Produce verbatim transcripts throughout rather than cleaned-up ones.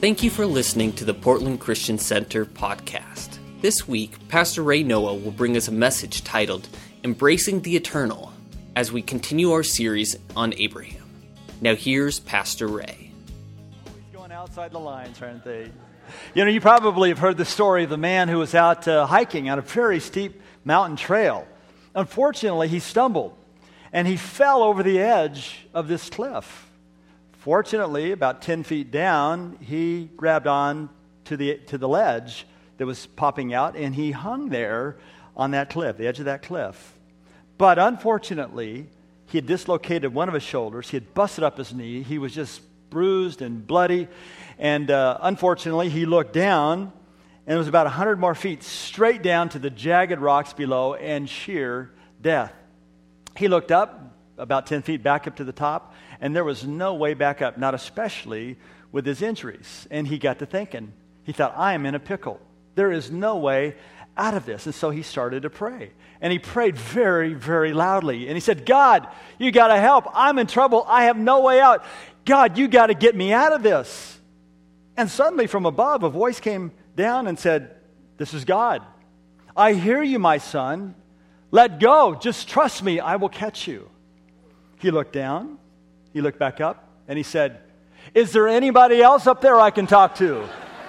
Thank you for listening to the Portland Christian Center podcast. This week, Pastor Ray Noah will bring us a message titled, Embracing the Eternal, as we continue our series on Abraham. Now here's Pastor Ray. He's going outside the lines, aren't they? You know, you probably have heard the story of the man who was out uh, hiking on a very steep mountain trail. Unfortunately, he stumbled, and he fell over the edge of this cliff. Fortunately, about ten feet down, he grabbed on to the to the ledge that was popping out, and he hung there on that cliff, the edge of that cliff. But unfortunately, he had dislocated one of his shoulders. He had busted up his knee. He was just bruised and bloody. And uh, unfortunately, he looked down, and it was about one hundred more feet straight down to the jagged rocks below and sheer death. He looked up, about ten feet back up to the top, and there was no way back up, not especially with his injuries. And he got to thinking. He thought, I am in a pickle. There is no way out of this. And so he started to pray. And he prayed very, very loudly. And he said, God, you got to help. I'm in trouble. I have no way out. God, you got to get me out of this. And suddenly from above, a voice came down and said, this is God. I hear you, my son. Let go. Just trust me. I will catch you. He looked down. He looked back up, and he said, is there anybody else up there I can talk to?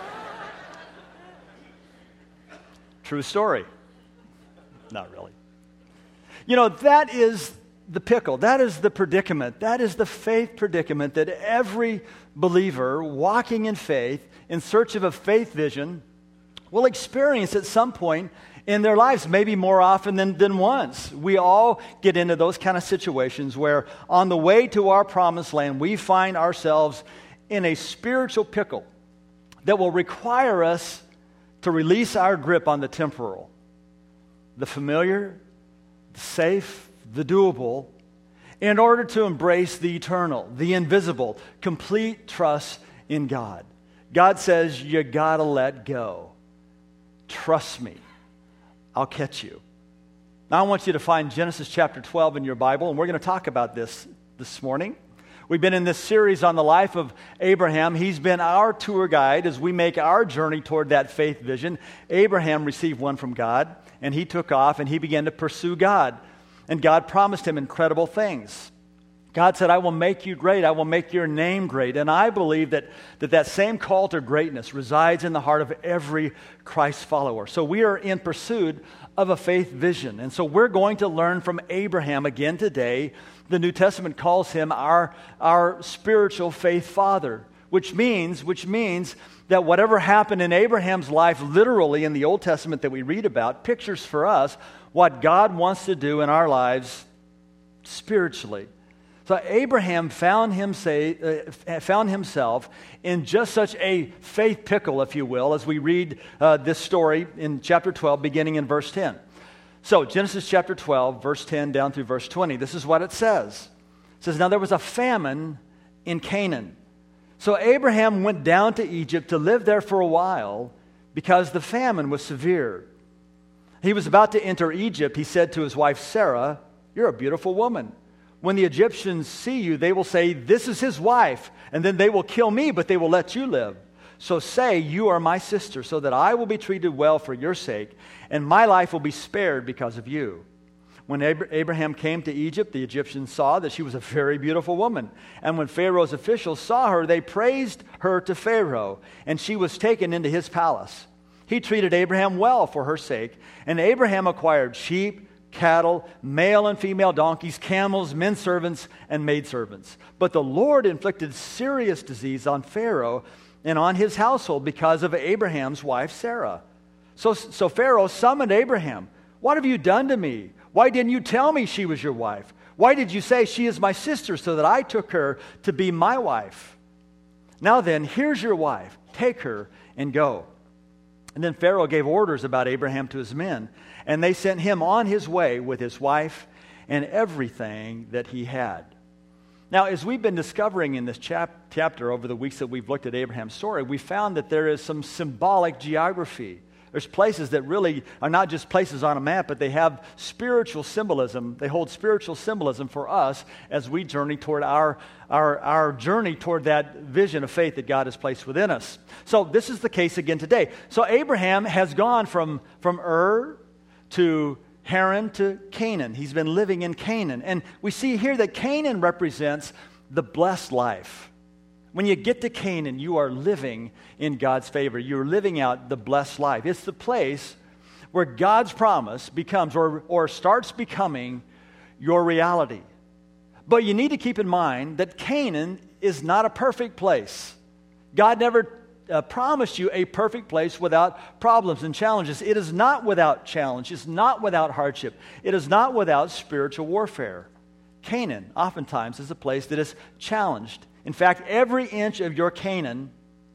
True story. Not really. You know, that is the pickle. That is the predicament. That is the faith predicament that every believer walking in faith, in search of a faith vision, will experience at some point in their lives, maybe more often than, than once. We all get into those kind of situations where on the way to our promised land, we find ourselves in a spiritual pickle that will require us to release our grip on the temporal, the familiar, the safe, the doable, in order to embrace the eternal, the invisible, complete trust in God. God says, you gotta let go. Trust me. I'll catch you. Now I want you to find Genesis chapter twelve in your Bible, and we're going to talk about this this morning. We've been in this series on the life of Abraham. He's been our tour guide as we make our journey toward that faith vision. Abraham received one from God, and he took off, and he began to pursue God. And God promised him incredible things. God said, I will make you great. I will make your name great. And I believe that that, that same call to greatness resides in the heart of every Christ follower. So we are in pursuit of a faith vision. And so we're going to learn from Abraham again today. The New Testament calls him our, our spiritual faith father, which means, which means that whatever happened in Abraham's life literally in the Old Testament that we read about pictures for us what God wants to do in our lives spiritually. So Abraham found, him say, uh, found himself in just such a faith pickle, if you will, as we read uh, this story in chapter twelve, beginning in verse ten. So Genesis chapter twelve, verse ten down through verse twenty, this is what it says. It says, now there was a famine in Canaan. So Abraham went down to Egypt to live there for a while because the famine was severe. He was about to enter Egypt. He said to his wife Sarah, you're a beautiful woman. When the Egyptians see you, they will say, this is his wife, and then they will kill me, but they will let you live. So say, you are my sister, so that I will be treated well for your sake, and my life will be spared because of you. When Abraham came to Egypt, the Egyptians saw that she was a very beautiful woman. And when Pharaoh's officials saw her, they praised her to Pharaoh, and she was taken into his palace. He treated Abraham well for her sake, and Abraham acquired sheep, cattle, male and female donkeys, camels, men servants, and maidservants. But the Lord inflicted serious disease on Pharaoh and on his household because of Abraham's wife Sarah. So, so Pharaoh summoned Abraham. What have you done to me? Why didn't you tell me she was your wife? Why did you say she is my sister so that I took her to be my wife? Now then, here's your wife. Take her and go. And then Pharaoh gave orders about Abraham to his men, and they sent him on his way with his wife and everything that he had. Now, as we've been discovering in this chap- chapter over the weeks that we've looked at Abraham's story, we found that there is some symbolic geography There's places that really are not just places on a map, but they have spiritual symbolism. They hold spiritual symbolism for us as we journey toward our, our, our journey toward that vision of faith that God has placed within us. So this is the case again today. So Abraham has gone from, from Ur to Haran to Canaan. He's been living in Canaan. And we see here that Canaan represents the blessed life. When you get to Canaan, you are living in God's favor. You're living out the blessed life. It's the place where God's promise becomes or, or starts becoming your reality. But you need to keep in mind that Canaan is not a perfect place. God never uh, promised you a perfect place without problems and challenges. It is not without challenge. It's not without hardship. It is not without spiritual warfare. Canaan oftentimes is a place that is challenged. In fact, every inch of your Canaan,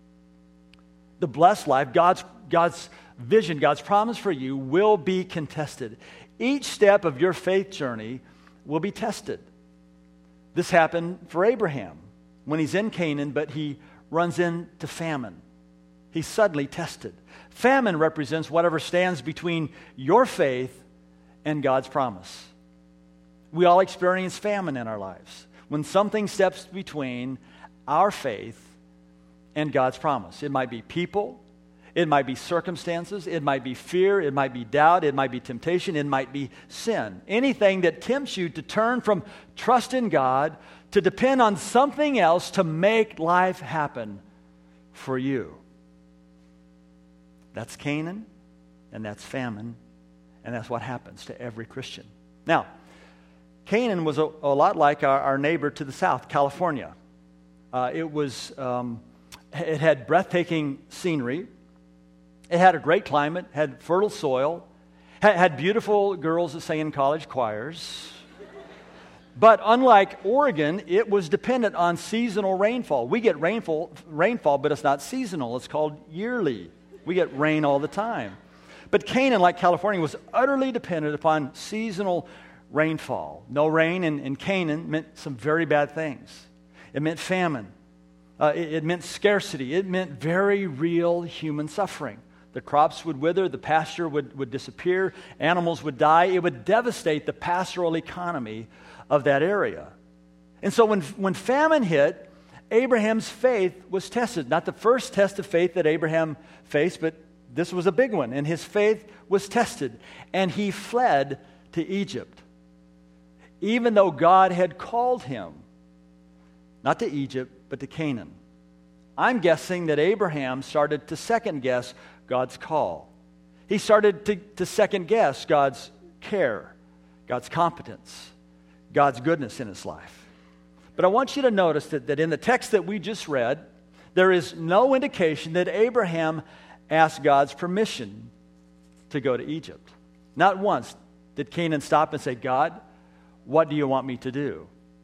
the blessed life, God's, God's vision, God's promise for you will be contested. Each step of your faith journey will be tested. This happened for Abraham when he's in Canaan, but he runs into famine. He's suddenly tested. Famine represents whatever stands between your faith and God's promise. We all experience famine in our lives. When something steps between our faith and God's promise. It might be people, it might be circumstances, it might be fear, it might be doubt, it might be temptation, it might be sin. Anything that tempts you to turn from trust in God to depend on something else to make life happen for you. That's Canaan, and that's famine, and that's what happens to every Christian. Now, Canaan was a, a lot like our, our neighbor to the south, California. Uh, it was, um, it had breathtaking scenery. It had a great climate, had fertile soil, had, had beautiful girls that sang in college choirs. But unlike Oregon, it was dependent on seasonal rainfall. We get rainfall, rainfall, but it's not seasonal. It's called yearly. We get rain all the time. But Canaan, like California, was utterly dependent upon seasonal rainfall. No rain in, in Canaan meant some very bad things. It meant famine. Uh, it, it meant scarcity. It meant very real human suffering. The crops would wither. The pasture would, would disappear. Animals would die. It would devastate the pastoral economy of that area. And so when, when famine hit, Abraham's faith was tested. Not the first test of faith that Abraham faced, but this was a big one. And his faith was tested. And he fled to Egypt. Even though God had called him, not to Egypt, but to Canaan. I'm guessing that Abraham started to second guess God's call. He started to, to second guess God's care, God's competence, God's goodness in his life. But I want you to notice that, that in the text that we just read, there is no indication that Abraham asked God's permission to go to Egypt. Not once did Canaan stop and say, God, what do you want me to do?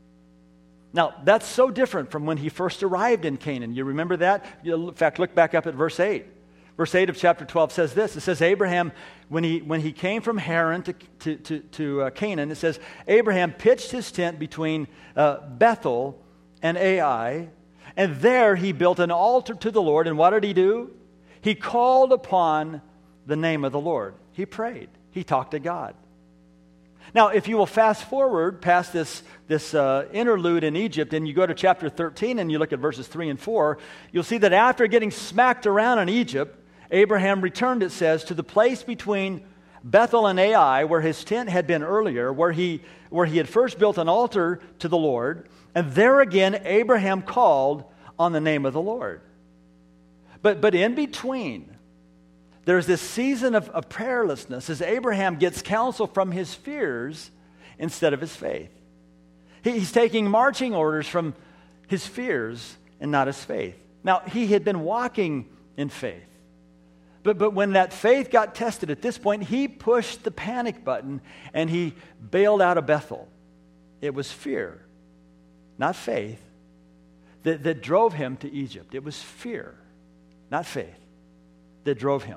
Now, that's so different from when he first arrived in Canaan. You remember that? In fact, look back up at verse eight. Verse eight of chapter twelve says this. It says, Abraham, when he when he came from Haran to, to, to, to uh, Canaan, it says, Abraham pitched his tent between uh, Bethel and Ai, and there he built an altar to the Lord. And what did he do? He called upon the name of the Lord. He prayed. He talked to God. Now, if you will fast forward past this, this uh, interlude in Egypt and you go to chapter thirteen and you look at verses three and four, you'll see that after getting smacked around in Egypt, Abraham returned, it says, to the place between Bethel and Ai, where his tent had been earlier, where he, where he had first built an altar to the Lord. And there again, Abraham called on the name of the Lord. But, but in between, there's this season of, of prayerlessness as Abraham gets counsel from his fears instead of his faith. He, he's taking marching orders from his fears and not his faith. Now, he had been walking in faith. But, but when that faith got tested at this point, he pushed the panic button and he bailed out of Bethel. It was fear, not faith, that, that drove him to Egypt. It was fear, not faith, that drove him.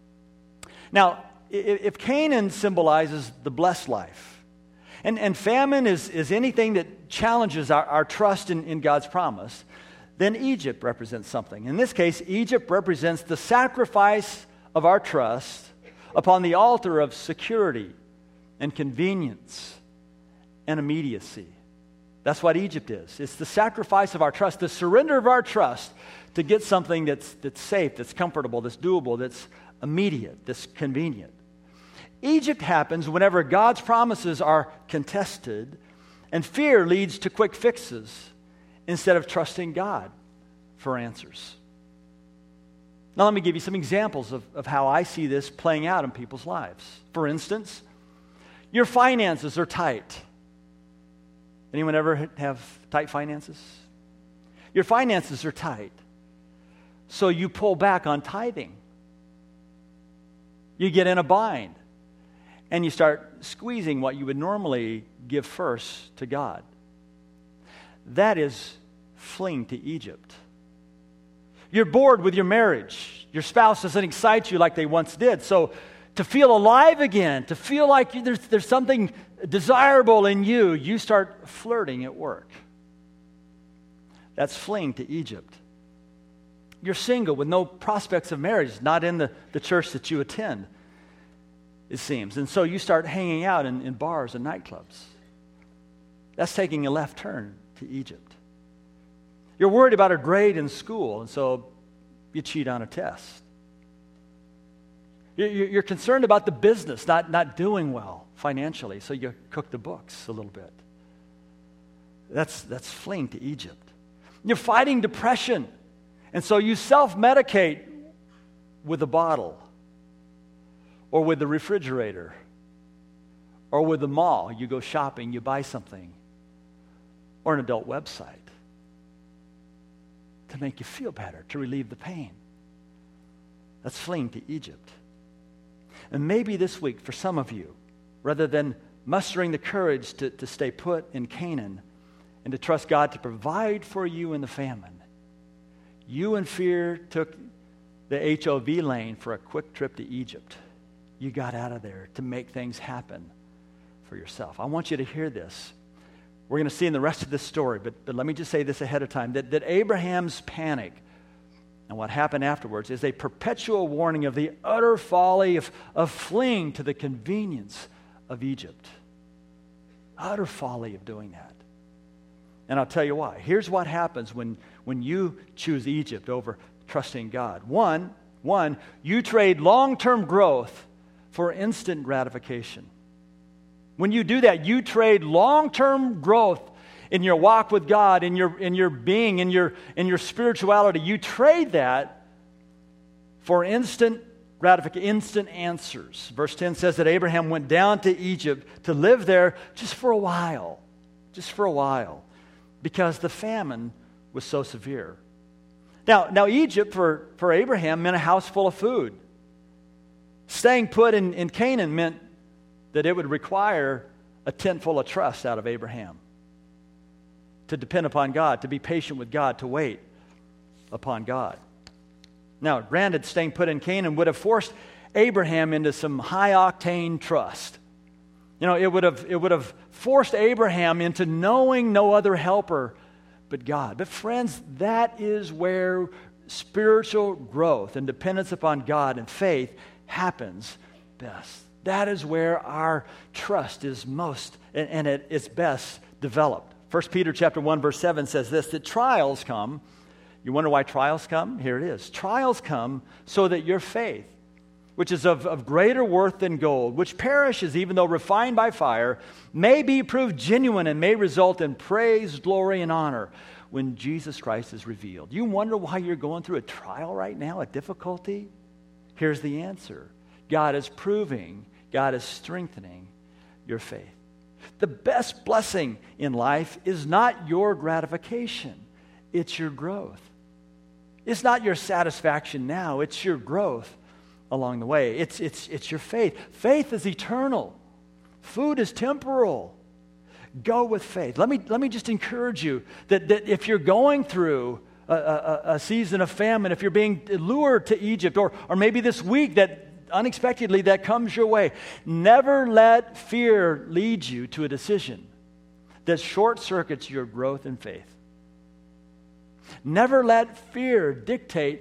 Now, if Canaan symbolizes the blessed life, and, and famine is, is anything that challenges our, our trust in, in God's promise, then Egypt represents something. In this case, Egypt represents the sacrifice of our trust upon the altar of security and convenience and immediacy. That's what Egypt is. It's the sacrifice of our trust, the surrender of our trust to get something that's, that's safe, that's comfortable, that's doable, that's immediate, that's convenient. Egypt happens whenever God's promises are contested and fear leads to quick fixes instead of trusting God for answers. Now let me give you some examples of, of how I see this playing out in people's lives. For instance, your finances are tight. Anyone ever have tight finances? Your finances are tight. So you pull back on tithing. You get in a bind. And you start squeezing what you would normally give first to God. That is fleeing to Egypt. You're bored with your marriage. Your spouse doesn't excite you like they once did. So to feel alive again, to feel like there's, there's something desirable in you, you start flirting at work. That's fleeing to Egypt. You're single with no prospects of marriage, not in the, the church that you attend, it seems. And so you start hanging out in, in bars and nightclubs. That's taking a left turn to Egypt. You're worried about a grade in school, and so you cheat on a test. You're concerned about the business not, not doing well financially, so you cook the books a little bit. That's, that's fleeing to Egypt. You're fighting depression, and so you self-medicate with a bottle, or with the refrigerator, or with the mall. You go shopping, you buy something, or an adult website to make you feel better, to relieve the pain. That's fleeing to Egypt. And maybe this week, for some of you, rather than mustering the courage to, to stay put in Canaan and to trust God to provide for you in the famine, you in fear took the H O V lane for a quick trip to Egypt. You got out of there to make things happen for yourself. I want you to hear this. We're going to see in the rest of this story, but, but let me just say this ahead of time, that, that Abraham's panic and what happened afterwards is a perpetual warning of the utter folly of, of fleeing to the convenience of Egypt. Utter folly of doing that. And I'll tell you why. Here's what happens when, when you choose Egypt over trusting God. One, one, you trade long-term growth for instant gratification. When you do that, you trade long-term growth in your walk with God, in your, in your being, in your, in your spirituality. You trade that for instant gratification, instant answers. Verse ten says that Abraham went down to Egypt to live there just for a while, just for a while, because the famine was so severe. Now, now Egypt for, for Abraham meant a house full of food. Staying put in, in Canaan meant that it would require a tent full of trust out of Abraham. To depend upon God, to be patient with God, to wait upon God. Now, granted, staying put in Canaan would have forced Abraham into some high-octane trust. You know, it would have, it would have forced Abraham into knowing no other helper but God. But friends, that is where spiritual growth and dependence upon God and faith happens best. That is where our trust is most and, and at its best developed. First Peter chapter one, verse seven says this, that trials come. You wonder why trials come? Here it is. Trials come so that your faith, which is of, of greater worth than gold, which perishes even though refined by fire, may be proved genuine and may result in praise, glory, and honor when Jesus Christ is revealed. You wonder why you're going through a trial right now, a difficulty? Here's the answer. God is proving, God is strengthening your faith. The best blessing in life is not your gratification, it's your growth. It's not your satisfaction now, it's your growth along the way. It's, it's, it's your faith. Faith is eternal. Food is temporal. Go with faith. Let me, let me just encourage you that, that if you're going through a, a, a season of famine, if you're being lured to Egypt, or, or maybe this week that unexpectedly that comes your way, never let fear lead you to a decision that short circuits your growth in faith. Never let fear dictate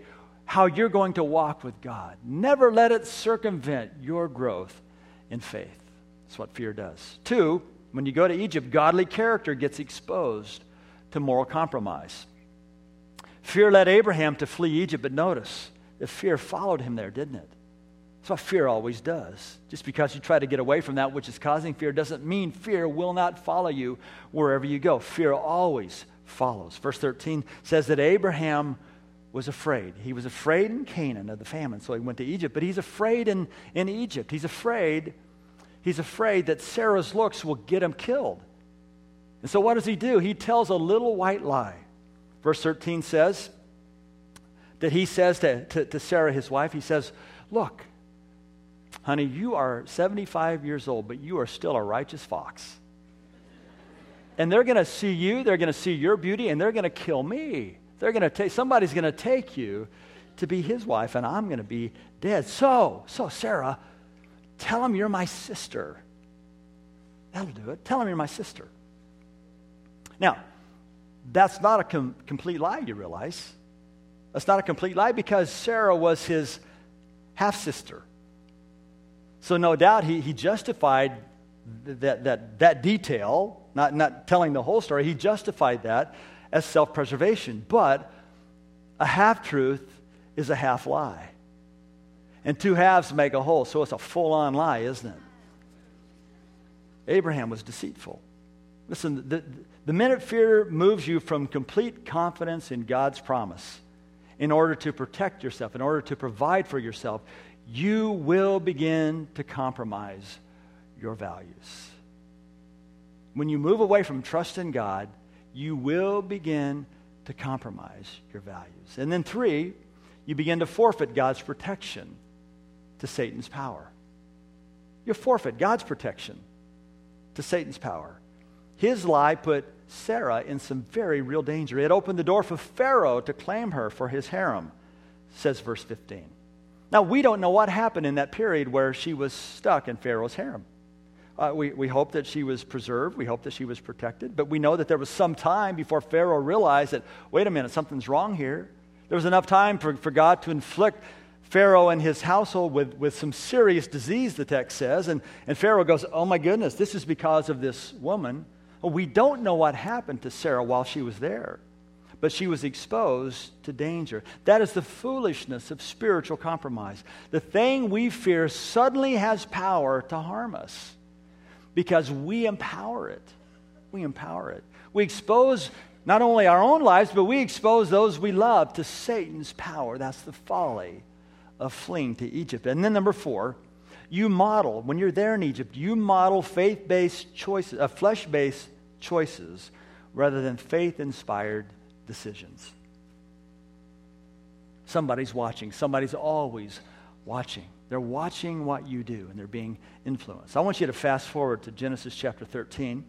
how you're going to walk with God. Never let it circumvent your growth in faith. That's what fear does. Two, when you go to Egypt, godly character gets exposed to moral compromise. Fear led Abraham to flee Egypt, but notice that fear followed him there, didn't it? That's what fear always does. Just because you try to get away from that which is causing fear doesn't mean fear will not follow you wherever you go. Fear always follows. Verse thirteen says that Abraham was afraid. He was afraid in Canaan of the famine, so he went to Egypt. But he's afraid in, in Egypt. He's afraid, he's afraid that Sarah's looks will get him killed. And so what does he do? He tells a little white lie. Verse thirteen says that he says to, to, to Sarah, his wife, he says, look, honey, you are seventy-five years old, but you are still a righteous fox. And they're going to see you, they're going to see your beauty, and they're going to kill me. They're going to take, somebody's going to take you to be his wife, and I'm going to be dead. So, so Sarah, tell him you're my sister. That'll do it. Tell him you're my sister. Now, that's not a com- complete lie, you realize. That's not a complete lie because Sarah was his half-sister. So no doubt he, he justified that, that, that detail, not, not telling the whole story. He justified that as self-preservation. But a half-truth is a half-lie. And two halves make a whole, so it's a full-on lie, isn't it? Abraham was deceitful. Listen, the, the minute fear moves you from complete confidence in God's promise in order to protect yourself, in order to provide for yourself, you will begin to compromise your values. When you move away from trust in God, you will begin to compromise your values. And then three, you begin to forfeit God's protection to Satan's power. You forfeit God's protection to Satan's power. His lie put Sarah in some very real danger. It opened the door for Pharaoh to claim her for his harem, says verse fifteen. Now, we don't know what happened in that period where she was stuck in Pharaoh's harem. Uh, we, we hope that she was preserved. We hope that she was protected. But we know that there was some time before Pharaoh realized that, wait a minute, something's wrong here. There was enough time for, for God to inflict Pharaoh and his household with, with some serious disease, the text says. And, and Pharaoh goes, oh my goodness, this is because of this woman. Well, we don't know what happened to Sarah while she was there, but she was exposed to danger. That is the foolishness of spiritual compromise. The thing we fear suddenly has power to harm us because we empower it. We empower it. We expose not only our own lives, but we expose those we love to Satan's power. That's the folly of fleeing to Egypt. And then number four, you model, when you're there in Egypt, you model faith-based choices, uh, flesh-based choices rather than faith-inspired decisions. Somebody's watching. Somebody's always watching. They're watching what you do, and they're being influenced. I want you to fast forward to Genesis chapter thirteen.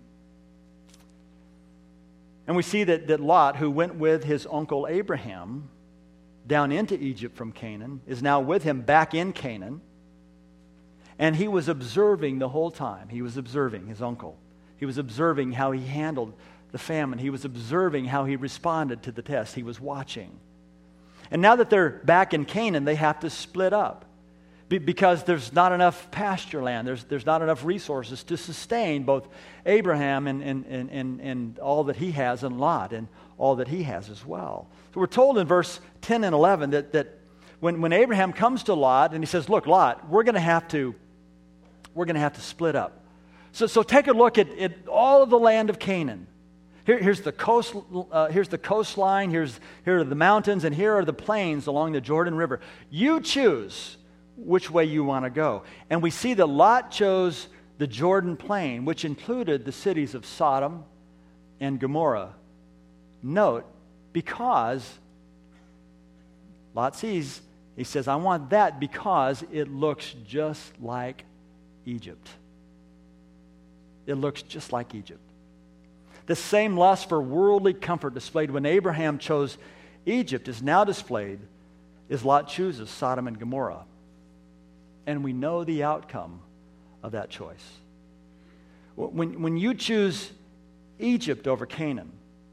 And we see that, that Lot, who went with his uncle Abraham down into Egypt from Canaan, is now with him back in Canaan. And he was observing the whole time. He was observing his uncle. He was observing how he handled the famine. He was observing how he responded to the test. He was watching. And now that they're back in Canaan, they have to split up be- because there's not enough pasture land. There's, there's not enough resources to sustain both Abraham and, and, and, and, and all that he has, and Lot and all that he has as well. So we're told in verse ten and eleven that, that when, when Abraham comes to Lot and he says, look, Lot, we're going to have to we're going to have to split up. So, so take a look at, at all of the land of Canaan. Here, here's the coast. Uh, here's the coastline. Here's here are the mountains, and here are the plains along the Jordan River. You choose which way you want to go. And we see that Lot chose the Jordan plain, which included the cities of Sodom and Gomorrah. Note, because Lot sees, he says, I want that because it looks just like Egypt. It looks just like Egypt. The same lust for worldly comfort displayed when Abraham chose Egypt is now displayed as Lot chooses Sodom and Gomorrah. And we know the outcome of that choice. When, when you choose Egypt over Canaan,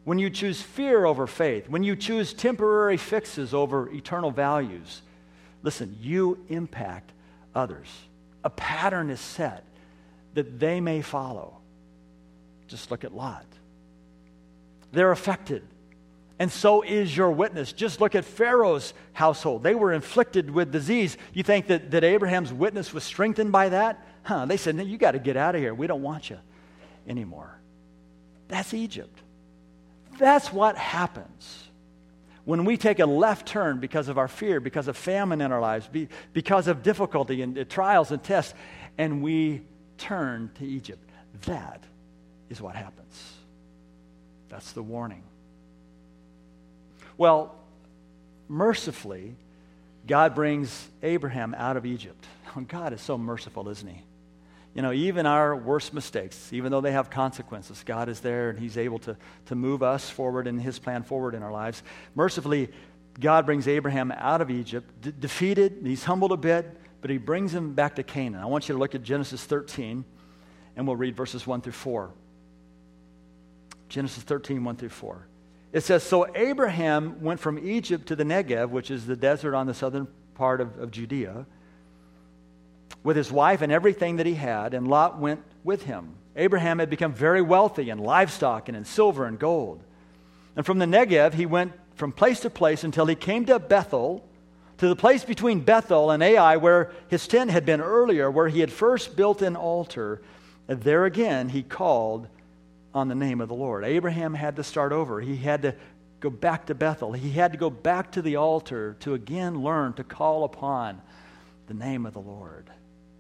when you choose fear over faith, when you choose temporary fixes over eternal values, listen, you impact others. A pattern is set that they may follow. Just look at Lot. They're affected. And so is your witness. Just look at Pharaoh's household. They were inflicted with disease. You think that, that Abraham's witness was strengthened by that? Huh, they said, no, you got to get out of here. We don't want you anymore. That's Egypt. That's what happens when we take a left turn because of our fear, because of famine in our lives, be, because of difficulty and uh, trials and tests, and we turn to Egypt. That is what happens. That's the warning. Well, mercifully, God brings Abraham out of Egypt. God is so merciful, isn't he? You know, even our worst mistakes, even though they have consequences, God is there and he's able to, to move us forward in his plan forward in our lives. Mercifully, God brings Abraham out of Egypt, de- defeated, he's humbled a bit, but he brings him back to Canaan. I want you to look at Genesis thirteen, and we'll read verses one through four. Genesis thirteen, one through four. It says, so Abraham went from Egypt to the Negev, which is the desert on the southern part of, of Judea, with his wife and everything that he had, and Lot went with him. Abraham had become very wealthy in livestock and in silver and gold. And from the Negev, he went from place to place until he came to Bethel, to the place between Bethel and Ai, where his tent had been earlier, where he had first built an altar. And there again he called on the name of the Lord. Abraham had to start over. He had to go back to Bethel. He had to go back to the altar to again learn to call upon the name of the Lord.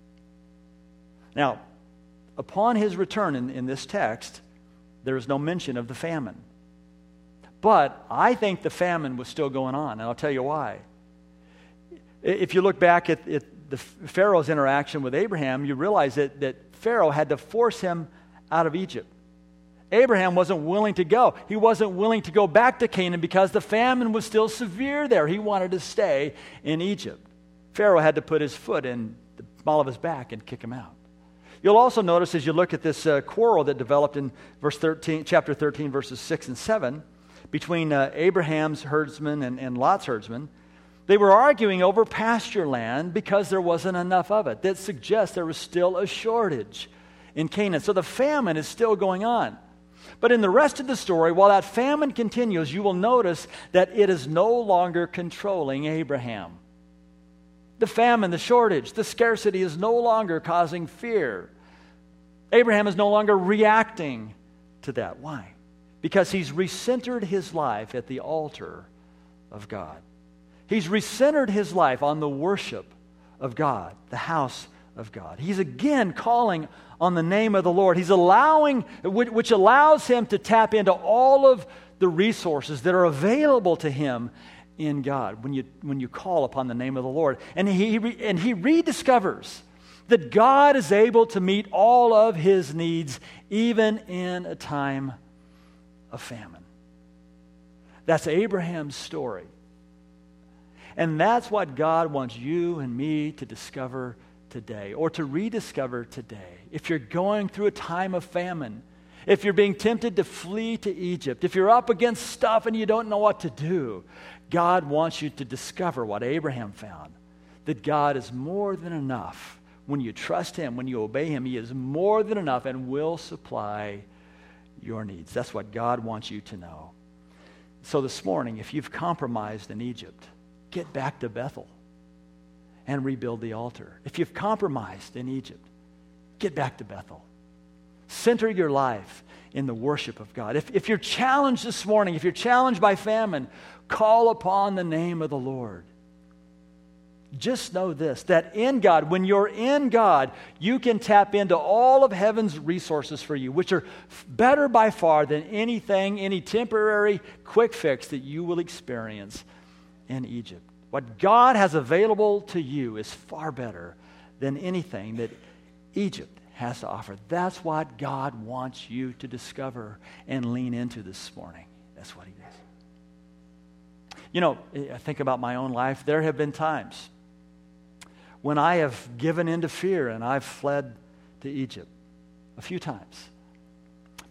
Now, upon his return in, in this text, there is no mention of the famine. But I think the famine was still going on, and I'll tell you why. If you look back at, at the Pharaoh's interaction with Abraham, you realize that, that Pharaoh had to force him out of Egypt. Abraham wasn't willing to go. He wasn't willing to go back to Canaan because the famine was still severe there. He wanted to stay in Egypt. Pharaoh had to put his foot in the small of his back and kick him out. You'll also notice as you look at this uh, quarrel that developed in verse thirteen, chapter thirteen, verses six and seven, between uh, Abraham's herdsmen and, and Lot's herdsmen, they were arguing over pasture land because there wasn't enough of it. That suggests there was still a shortage in Canaan. So the famine is still going on. But in the rest of the story, while that famine continues, you will notice that it is no longer controlling Abraham. The famine, the shortage, the scarcity is no longer causing fear. Abraham is no longer reacting to that. Why? Because he's recentered his life at the altar of God. He's recentered his life on the worship of God, the house of God. He's again calling on the name of the Lord. He's allowing, which allows him to tap into all of the resources that are available to him in God when you when you call upon the name of the Lord. And he and he rediscovers that God is able to meet all of his needs even in a time of famine. That's Abraham's story. And that's what God wants you and me to discover today, or to rediscover today. If you're going through a time of famine, if you're being tempted to flee to Egypt, if you're up against stuff and you don't know what to do, God wants you to discover what Abraham found, that God is more than enough. When you trust him, when you obey him, he is more than enough and will supply your needs. That's what God wants you to know. So this morning, if you've compromised in Egypt, get back to Bethel and rebuild the altar. If you've compromised in Egypt, get back to Bethel. Center your life in the worship of God. If, if you're challenged this morning, if you're challenged by famine, call upon the name of the Lord. Just know this, that in God, when you're in God, you can tap into all of heaven's resources for you, which are better by far than anything, any temporary quick fix that you will experience in Egypt. What God has available to you is far better than anything that Egypt has to offer. That's what God wants you to discover and lean into this morning. That's what he does. You know, I think about my own life. There have been times when I have given in to fear and I've fled to Egypt. A few times.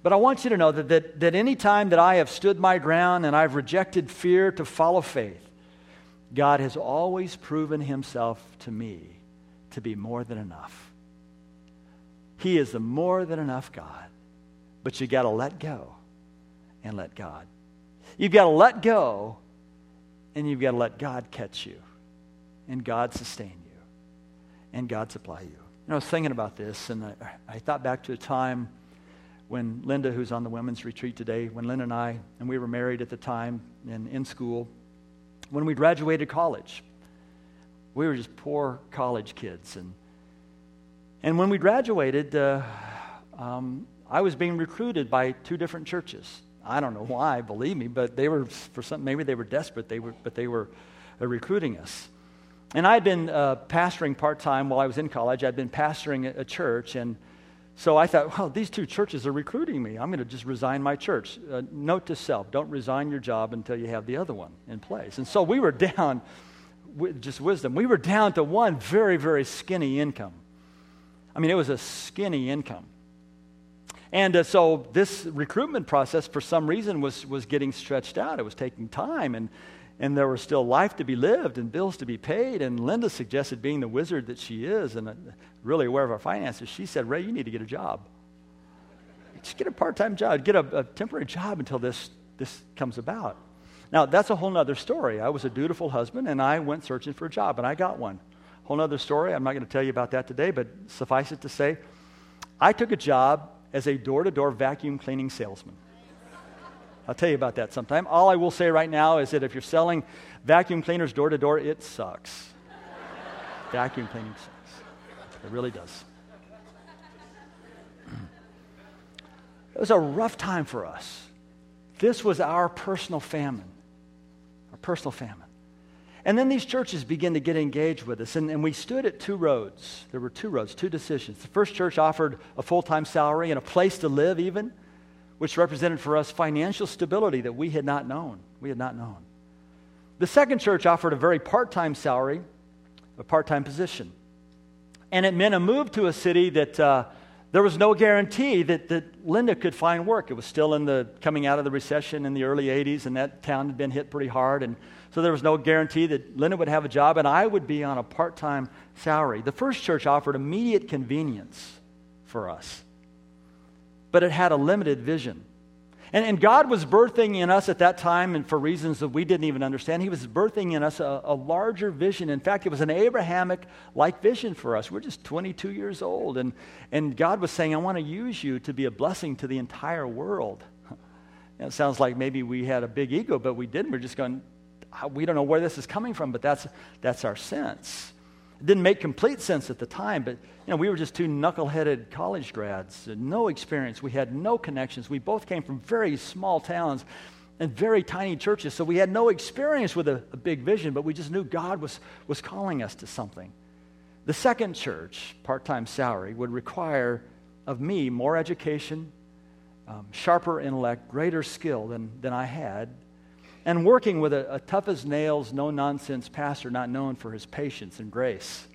But I want you to know that, that, that any time that I have stood my ground and I've rejected fear to follow faith, God has always proven himself to me to be more than enough. He is the more than enough God. But you got to let go and let God. You've got to let go and you've got to let God catch you and God sustain you and God supply you. And I was thinking about this, and I, I thought back to a time when Linda, who's on the women's retreat today, when Linda and I, and we were married at the time and in school, when we graduated college. We were just poor college kids. And and when we graduated, uh, um, I was being recruited by two different churches. I don't know why, believe me, but they were, for some, maybe they were desperate, They were, but they were uh, recruiting us. And I had been uh, pastoring part-time while I was in college. I'd been pastoring a, a church, and so I thought, well, these two churches are recruiting me. I'm going to just resign my church. Uh, note to self, don't resign your job until you have the other one in place. And so we were down, with just wisdom, we were down to one very, very skinny income. I mean, it was a skinny income. And uh, so this recruitment process, for some reason, was, was getting stretched out. It was taking time, and And there was still life to be lived and bills to be paid. And Linda suggested, being the wizard that she is and really aware of our finances, she said, Ray, you need to get a job. Just get a part-time job. Get a, a temporary job until this, this comes about. Now, that's a whole other story. I was a dutiful husband, and I went searching for a job, and I got one. Whole other story. I'm not going to tell you about that today, but suffice it to say, I took a job as a door-to-door vacuum cleaning salesman. I'll tell you about that sometime. All I will say right now is that if you're selling vacuum cleaners door to door, it sucks. Vacuum cleaning sucks. It really does. It was a rough time for us. This was our personal famine. Our personal famine. And then these churches began to get engaged with us, and, and we stood at two roads. There were two roads, two decisions. The first church offered a full-time salary and a place to live even, which represented for us financial stability that we had not known. We had not known. The second church offered a very part-time salary, a part-time position. And it meant a move to a city that uh, there was no guarantee that, that Linda could find work. It was still in the coming out of the recession in the early eighties, and that town had been hit pretty hard. And so there was no guarantee that Linda would have a job, and I would be on a part-time salary. The first church offered immediate convenience for us, but it had a limited vision. And, and God was birthing in us at that time, and for reasons that we didn't even understand, he was birthing in us a, a larger vision. In fact, it was an Abrahamic-like vision for us. We're just twenty-two years old, and, and God was saying, I want to use you to be a blessing to the entire world. And it sounds like maybe we had a big ego, but we didn't. We're just going, we don't know where this is coming from, but that's that's our sense. It didn't make complete sense at the time, but you know, we were just two knuckle-headed college grads, no experience. We had no connections. We both came from very small towns and very tiny churches, so we had no experience with a, a big vision, but we just knew God was, was calling us to something. The second church, part-time salary, would require of me more education, um, sharper intellect, greater skill than, than I had, and working with a, a tough-as-nails, no-nonsense pastor not known for his patience and grace.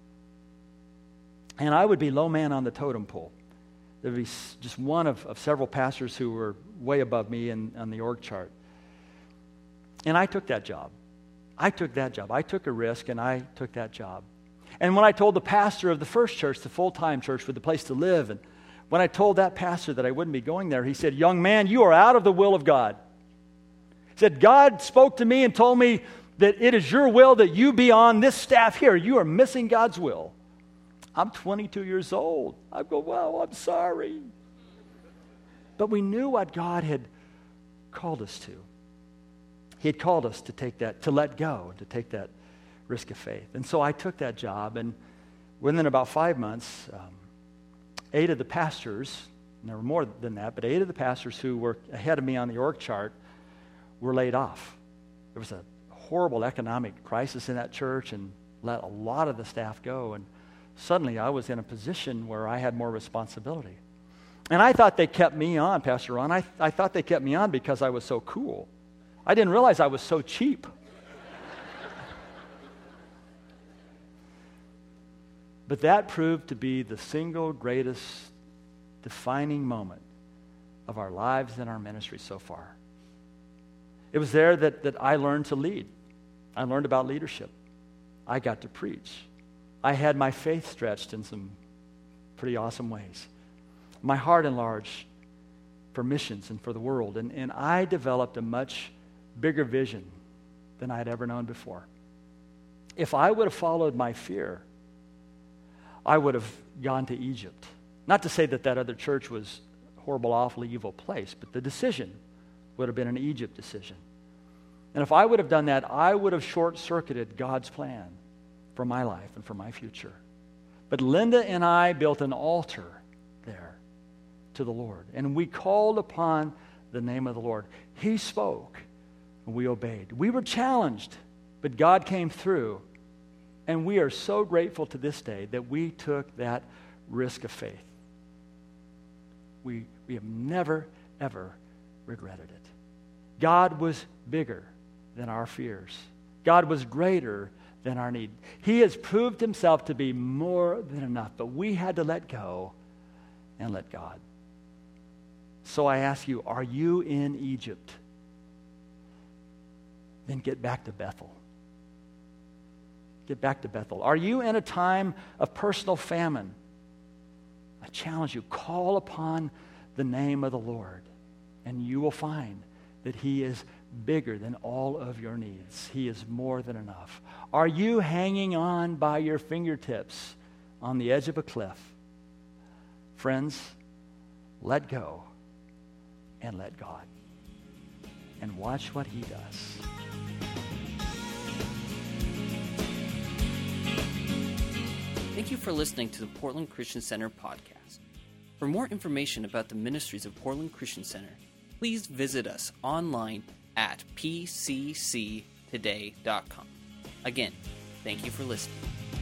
And I would be low man on the totem pole. There would be just one of, of several pastors who were way above me in, on the org chart. And I took that job. I took that job. I took a risk, and I took that job. And when I told the pastor of the first church, the full-time church with a place to live, and when I told that pastor that I wouldn't be going there, he said, young man, you are out of the will of God. He said, God spoke to me and told me that it is your will that you be on this staff here. You are missing God's will. I'm twenty-two years old. I go, well, I'm sorry. But we knew what God had called us to. He had called us to take that, to let go, to take that risk of faith. And so I took that job, and within about five months, um, eight of the pastors, and there were more than that, but eight of the pastors who were ahead of me on the org chart were laid off. There was a horrible economic crisis in that church and let a lot of the staff go, and suddenly I was in a position where I had more responsibility. And I thought they kept me on, Pastor Ron. I, I thought they kept me on because I was so cool. I didn't realize I was so cheap. But that proved to be the single greatest defining moment of our lives and our ministry so far. It was there that, that I learned to lead. I learned about leadership. I got to preach. I had my faith stretched in some pretty awesome ways. My heart enlarged for missions and for the world. And, and I developed a much bigger vision than I had ever known before. If I would have followed my fear, I would have gone to Egypt. Not to say that that other church was a horrible, awfully evil place, but the decision would have been an Egypt decision. And if I would have done that, I would have short-circuited God's plan for my life and for my future. But Linda and I built an altar there to the Lord, and we called upon the name of the Lord. He spoke, and we obeyed. We were challenged, but God came through, and we are so grateful to this day that we took that risk of faith. We, we have never, ever regretted it. God was bigger than our fears. God was greater than our need. He has proved himself to be more than enough, but we had to let go and let God. So I ask you, are you in Egypt? Then get back to Bethel. Get back to Bethel. Are you in a time of personal famine? I challenge you, call upon the name of the Lord, and you will find that he is bigger than all of your needs. He is more than enough. Are you hanging on by your fingertips on the edge of a cliff? Friends, let go and let God, and watch what he does. Thank you for listening to the Portland Christian Center podcast. For more information about the ministries of Portland Christian Center, please visit us online at p c c today dot com. Again, thank you for listening.